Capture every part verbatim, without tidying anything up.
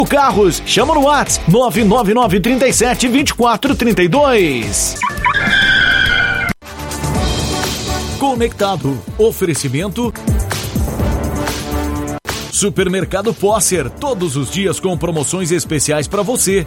Carros, chama no WhatsApp nove nove nove, três sete, dois quatro três dois. Conectado. Oferecimento Supermercado Posser, todos os dias com promoções especiais para você.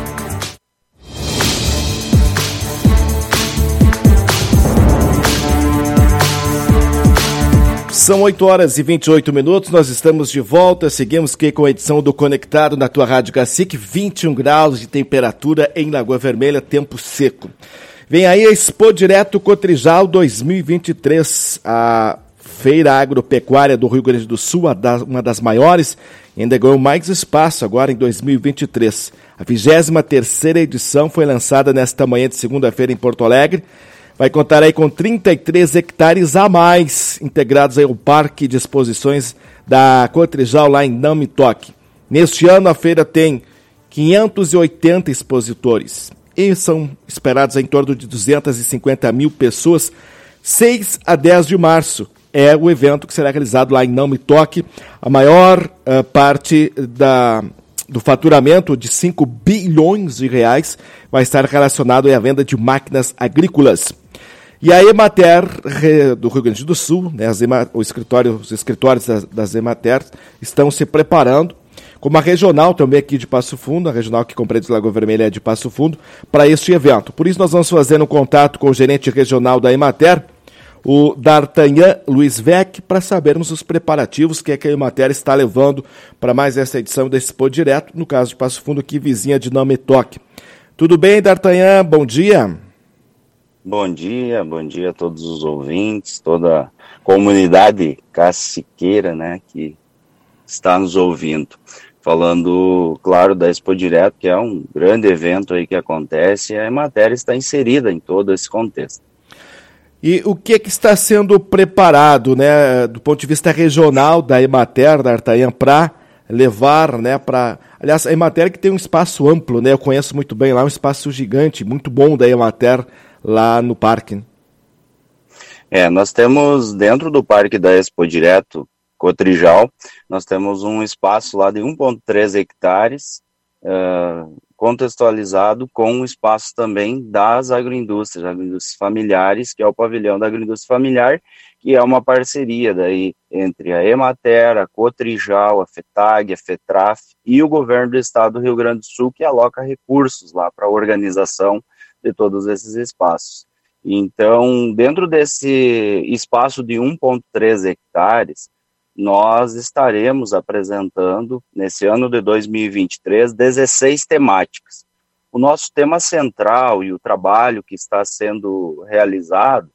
São oito horas e vinte e oito minutos, nós estamos de volta, seguimos aqui com a edição do Conectado na tua Rádio Cacique, vinte e um graus de temperatura em Lagoa Vermelha, tempo seco. Vem aí a Expo Direto Cotrijal dois mil e vinte e três, a Feira Agropecuária do Rio Grande do Sul, uma das maiores, ainda ganhou mais espaço agora em dois mil e vinte e três. A vigésima terceira edição foi lançada nesta manhã de segunda-feira em Porto Alegre. Vai contar aí com trinta e três hectares a mais, integrados aí ao Parque de Exposições da Cotrijal, lá em Não Me Toque. Neste ano, a feira tem quinhentos e oitenta expositores e são esperados em torno de duzentas e cinquenta mil pessoas. seis a dez de março é o evento que será realizado lá em Não Me Toque. A maior uh, parte da... do faturamento de cinco bilhões de reais vai estar relacionado à venda de máquinas agrícolas. E a Emater do Rio Grande do Sul, né, as Ema, o escritório, os escritórios das, das Emater estão se preparando, como a regional também aqui de Passo Fundo, a regional que compreende Lagoa Vermelha é de Passo Fundo, para este evento. Por isso nós vamos fazer um contato com o gerente regional da Emater, o D'Artagnan Luiz Vec, para sabermos os preparativos que, é que a Emater está levando para mais essa edição da Expo Direto, no caso de Passo Fundo, aqui vizinha de Não Me Toque. Tudo bem, D'Artagnan? Bom dia. Bom dia, bom dia a todos os ouvintes, toda a comunidade caciqueira, né, que está nos ouvindo. Falando, claro, da Expo Direto, que é um grande evento aí que acontece, e a Emater está inserida em todo esse contexto. E o que, é que está sendo preparado, né, do ponto de vista regional da Emater, da D'Artagnan, para levar, né, para... Aliás, a Emater que tem um espaço amplo, né, eu conheço muito bem lá, um espaço gigante, muito bom da Emater lá no parque. É, nós temos dentro do parque da Expo Direto Cotrijal, nós temos um espaço lá de um vírgula três hectares, uh, contextualizado com o espaço também das agroindústrias, agroindústrias familiares, que é o pavilhão da agroindústria familiar, que é uma parceria daí entre a Emater, a Cotrijal, a FETAG, a FETRAF e o governo do estado do Rio Grande do Sul, que aloca recursos lá para a organização de todos esses espaços. Então, dentro desse espaço de um vírgula três hectares, nós estaremos apresentando, nesse ano de dois mil e vinte e três, dezesseis temáticas. O nosso tema central e o trabalho que está sendo realizado,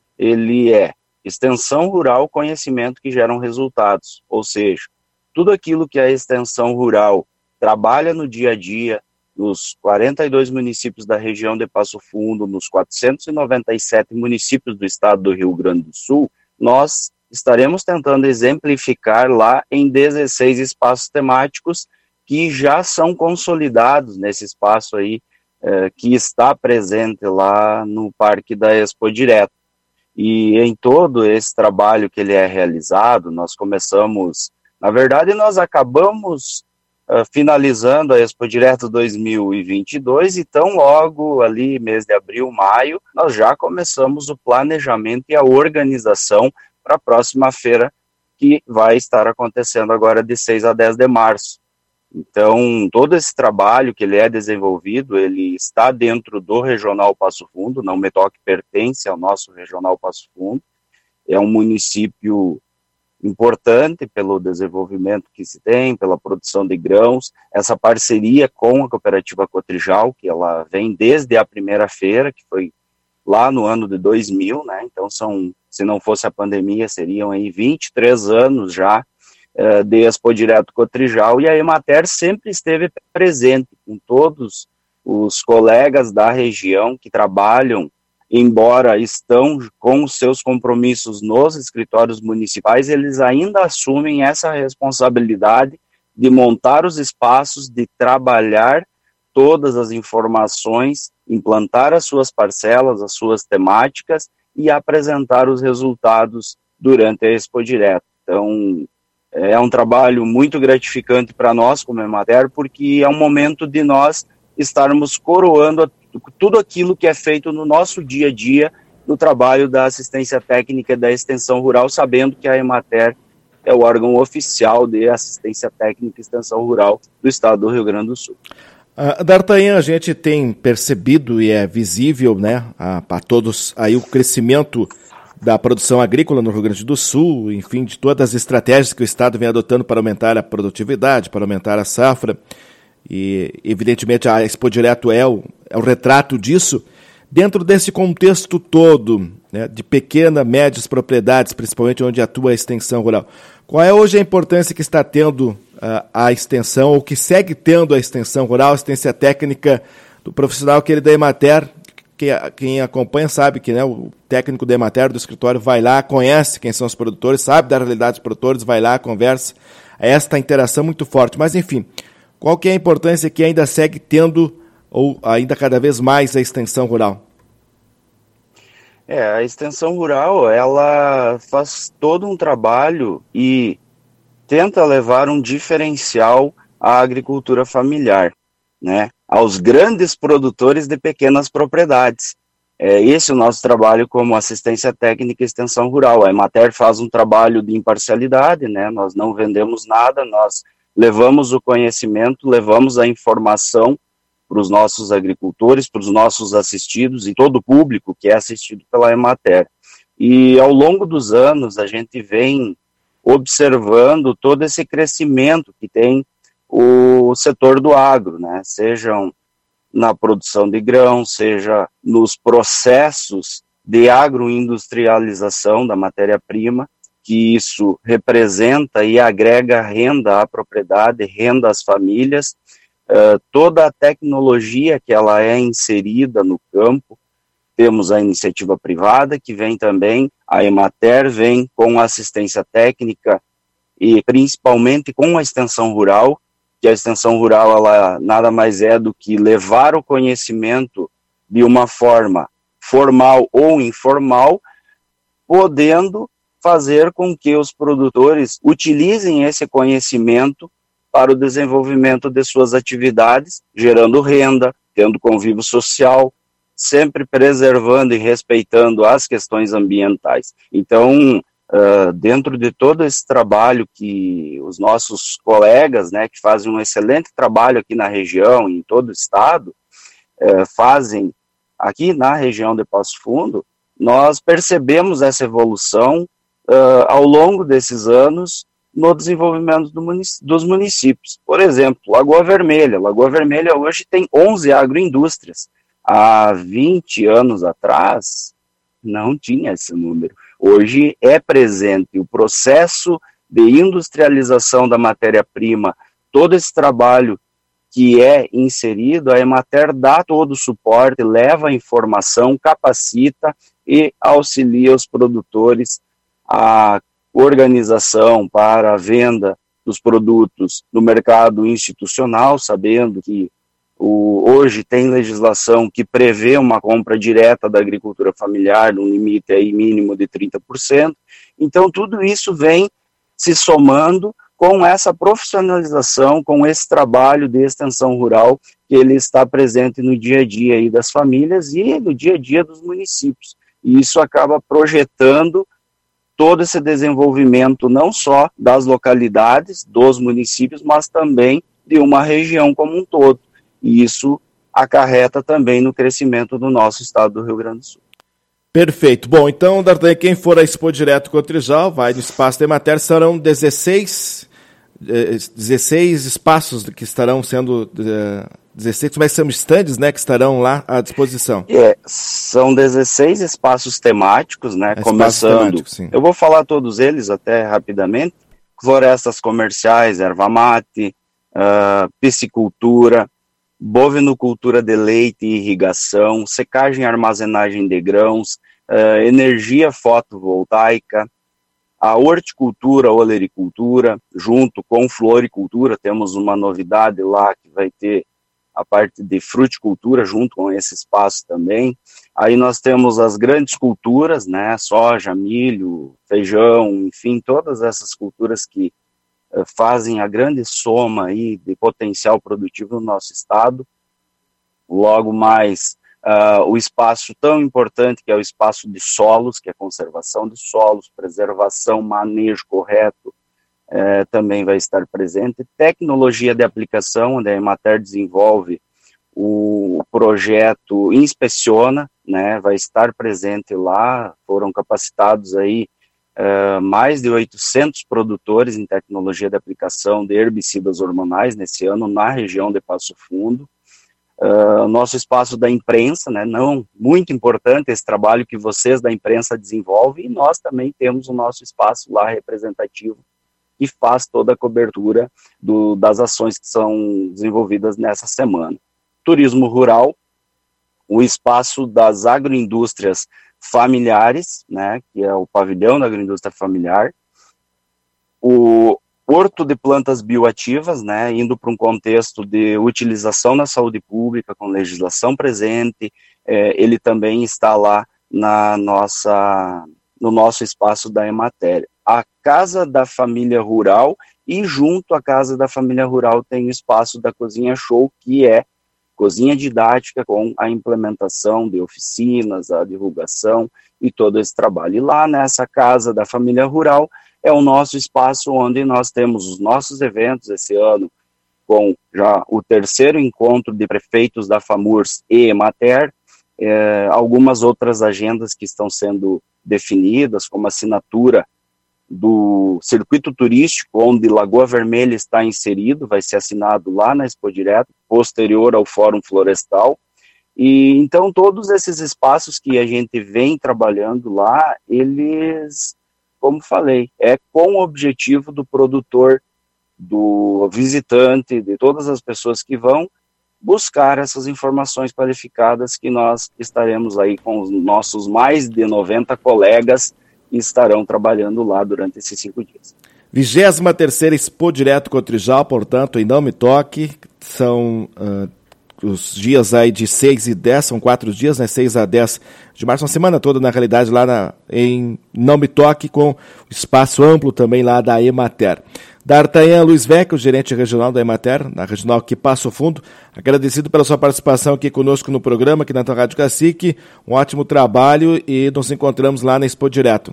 ele é extensão rural, conhecimento que geram resultados, ou seja, tudo aquilo que a extensão rural trabalha no dia a dia, nos quarenta e dois municípios da região de Passo Fundo, nos quatrocentos e noventa e sete municípios do estado do Rio Grande do Sul, nós estaremos tentando exemplificar lá em dezesseis espaços temáticos que já são consolidados nesse espaço aí, eh, que está presente lá no Parque da Expo Direto. E em todo esse trabalho que ele é realizado, nós começamos, na verdade nós acabamos uh, finalizando a Expo Direto dois mil e vinte e dois, e tão logo ali, mês de abril, maio, nós já começamos o planejamento e a organização para a próxima feira, que vai estar acontecendo agora de seis a dez de março. Então, todo esse trabalho que ele é desenvolvido, ele está dentro do Regional Passo Fundo, Não Me Toque pertence ao nosso Regional Passo Fundo, é um município importante pelo desenvolvimento que se tem, pela produção de grãos, essa parceria com a Cooperativa Cotrijal, que ela vem desde a primeira feira, que foi lá no ano de dois mil, né, então são, se não fosse a pandemia, seriam aí vinte e três anos já, de Expo Direto Cotrijal, e a Emater sempre esteve presente com todos os colegas da região que trabalham, embora estão com os seus compromissos nos escritórios municipais, eles ainda assumem essa responsabilidade de montar os espaços, de trabalhar todas as informações, implantar as suas parcelas, as suas temáticas e apresentar os resultados durante a Expo Direto. Então, é um trabalho muito gratificante para nós como Emater, porque é um momento de nós estarmos coroando a, tudo aquilo que é feito no nosso dia a dia, no trabalho da assistência técnica e da extensão rural, sabendo que a Emater é o órgão oficial de assistência técnica e extensão rural do estado do Rio Grande do Sul. Uh, D'Artagnan, a gente tem percebido e é visível, né, para todos aí o crescimento da produção agrícola no Rio Grande do Sul, enfim, de todas as estratégias que o Estado vem adotando para aumentar a produtividade, para aumentar a safra, e evidentemente a Expo Direto é o, é o retrato disso. Dentro desse contexto todo, né, de pequenas, médias propriedades, principalmente onde atua a extensão rural, qual é hoje a importância que está tendo uh, a extensão, ou que segue tendo a extensão rural, a assistência técnica do profissional que ele da Emater? Que, quem acompanha sabe que, né, o técnico da Emater, do escritório, vai lá, conhece quem são os produtores, sabe da realidade dos produtores, vai lá, conversa. Esta interação muito forte. Mas, enfim, qual que é a importância que ainda segue tendo, ou ainda cada vez mais, a extensão rural? É, a extensão rural, ela faz todo um trabalho e tenta levar um diferencial à agricultura familiar, né? Aos grandes produtores de pequenas propriedades. É esse o nosso trabalho como assistência técnica e extensão rural. A Emater faz um trabalho de imparcialidade, né? Nós não vendemos nada, nós levamos o conhecimento, levamos a informação para os nossos agricultores, para os nossos assistidos e todo o público que é assistido pela Emater. E ao longo dos anos a gente vem observando todo esse crescimento que tem o setor do agro, né? Sejam na produção de grãos, seja nos processos de agroindustrialização da matéria-prima, que isso representa e agrega renda à propriedade, renda às famílias, uh, toda a tecnologia que ela é inserida no campo. Temos a iniciativa privada, que vem também, a Emater vem com assistência técnica e principalmente com a extensão rural, que a extensão rural ela nada mais é do que levar o conhecimento de uma forma formal ou informal, podendo fazer com que os produtores utilizem esse conhecimento para o desenvolvimento de suas atividades, gerando renda, tendo convívio social, sempre preservando e respeitando as questões ambientais. Então, Uh, dentro de todo esse trabalho que os nossos colegas, né, que fazem um excelente trabalho aqui na região e em todo o estado, uh, fazem aqui na região de Passo Fundo, nós percebemos essa evolução uh, ao longo desses anos no desenvolvimento do munic- dos municípios. Por exemplo, Lagoa Vermelha. Lagoa Vermelha hoje tem onze agroindústrias. Há vinte anos atrás, não tinha esse número. Hoje é presente o processo de industrialização da matéria-prima, todo esse trabalho que é inserido, a Emater dá todo o suporte, leva a informação, capacita e auxilia os produtores a organização para a venda dos produtos no mercado institucional, sabendo que O, hoje tem legislação que prevê uma compra direta da agricultura familiar, num limite aí mínimo de trinta por cento. Então, tudo isso vem se somando com essa profissionalização, com esse trabalho de extensão rural que ele está presente no dia a dia aí das famílias e no dia a dia dos municípios. E isso acaba projetando todo esse desenvolvimento não só das localidades, dos municípios, mas também de uma região como um todo. E isso acarreta também no crescimento do nosso estado do Rio Grande do Sul. Perfeito. Bom, então, D'Artagnan, quem for a Expo Direto Cotrijal, vai no Espaço da Emater, serão dezesseis, dezesseis espaços que estarão sendo, dezesseis, como é que são stands, né, que estarão lá à disposição? É, são dezesseis espaços temáticos, né, é, começando, temático, eu vou falar todos eles até rapidamente, florestas comerciais, erva mate, uh, piscicultura, bovinocultura de leite e irrigação, secagem e armazenagem de grãos, uh, energia fotovoltaica, a horticultura, olericultura, junto com floricultura, temos uma novidade lá que vai ter a parte de fruticultura junto com esse espaço também. Aí nós temos as grandes culturas, né, soja, milho, feijão, enfim, todas essas culturas que uh, fazem a grande soma aí de potencial produtivo no nosso estado. Logo mais, uh, o espaço tão importante que é o espaço de solos, que é conservação de solos, preservação, manejo correto, uh, também vai estar presente. Tecnologia de aplicação, onde a Emater desenvolve o projeto Inspeciona, né, vai estar presente lá. Foram capacitados aí uh, mais de oitocentos produtores em tecnologia de aplicação de herbicidas hormonais nesse ano na região de Passo Fundo. Uh, nosso espaço da imprensa, né, não, muito importante esse trabalho que vocês da imprensa desenvolvem, e nós também temos o nosso espaço lá representativo, que faz toda a cobertura do, das ações que são desenvolvidas nessa semana. Turismo rural, o espaço das agroindústrias familiares, né, que é o pavilhão da agroindústria familiar, o Horto de plantas bioativas, né, indo para um contexto de utilização na saúde pública, com legislação presente, é, ele também está lá na nossa, no nosso espaço da Emater. A Casa da Família Rural, e junto à Casa da Família Rural tem o espaço da Cozinha Show, que é cozinha didática com a implementação de oficinas, a divulgação e todo esse trabalho. E lá nessa Casa da Família Rural é o nosso espaço onde nós temos os nossos eventos esse ano, com já o terceiro encontro de prefeitos da FAMURS e Emater, é, algumas outras agendas que estão sendo definidas, como a assinatura do circuito turístico, onde Lagoa Vermelha está inserido, vai ser assinado lá na Expo Direto, posterior ao Fórum Florestal. E então todos esses espaços que a gente vem trabalhando lá, eles, como falei, é com o objetivo do produtor, do visitante, de todas as pessoas que vão buscar essas informações qualificadas, que nós estaremos aí com os nossos mais de noventa colegas que estarão trabalhando lá durante esses cinco dias. vigésima terceira Expo Direto Cotrijal, portanto, em Não Me Toque, são uh, os dias aí de seis e dez, são quatro dias, né, seis a dez de março, uma semana toda, na realidade, lá na, em Não Me Toque, com espaço amplo também lá da Emater. D'Artagnan Luiz Vecchio, gerente regional da Emater, na regional aqui Passo Fundo, agradecido pela sua participação aqui conosco no programa, aqui na tua Rádio Cacique, um ótimo trabalho e nos encontramos lá na Expo Direto.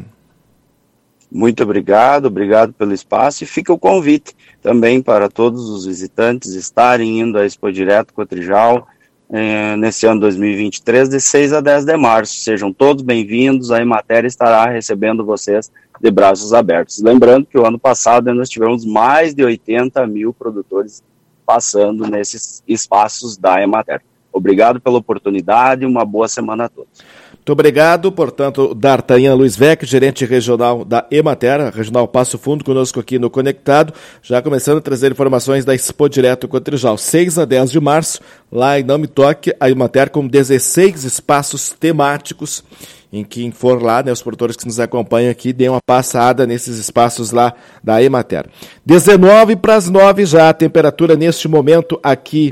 Muito obrigado, obrigado pelo espaço, e fica o convite também para todos os visitantes estarem indo à Expo Direto Cotrijal eh, nesse ano dois mil e vinte e três, de seis a dez de março. Sejam todos bem-vindos, a Emater estará recebendo vocês de braços abertos. Lembrando que o ano passado nós tivemos mais de oitenta mil produtores passando nesses espaços da Emater. Obrigado pela oportunidade e uma boa semana a todos. Muito obrigado, portanto, D'Artagnan Luiz Vecchio, gerente regional da Emater, regional Passo Fundo, conosco aqui no Conectado, já começando a trazer informações da Expo Direto Cotrijal, seis a dez de março, lá em Não Me Toque, a Emater com dezesseis espaços temáticos, em quem for lá, né, os produtores que nos acompanham aqui, dêem uma passada nesses espaços lá da Emater. dezenove para as nove já, a temperatura neste momento aqui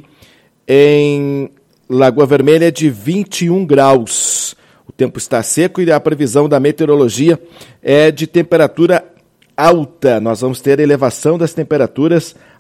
em Lagoa Vermelha é de vinte e um graus. O tempo está seco e a previsão da meteorologia é de temperatura alta. Nós vamos ter elevação das temperaturas